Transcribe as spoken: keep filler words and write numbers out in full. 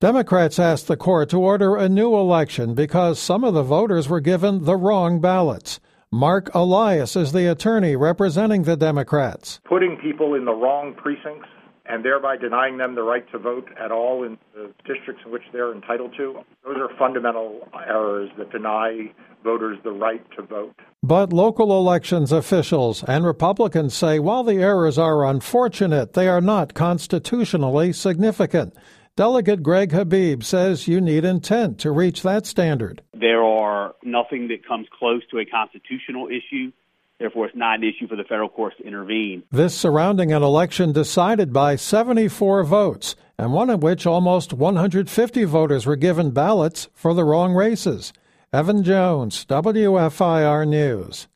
Democrats asked the court to order a new election because some of the voters were given the wrong ballots. Mark Elias is the attorney representing the Democrats. Putting people in the wrong precincts and thereby denying them the right to vote at all in the districts in which they're entitled to, those are fundamental errors that deny voters the right to vote. But local elections officials and Republicans say while the errors are unfortunate, they are not constitutionally significant. Delegate Greg Habib says you need intent to reach that standard. There are nothing that comes close to a constitutional issue. Therefore, it's not an issue for the federal courts to intervene. This surrounding an election decided by seventy-four votes, and one in which almost one hundred fifty voters were given ballots for the wrong races. Evan Jones, W F I R News.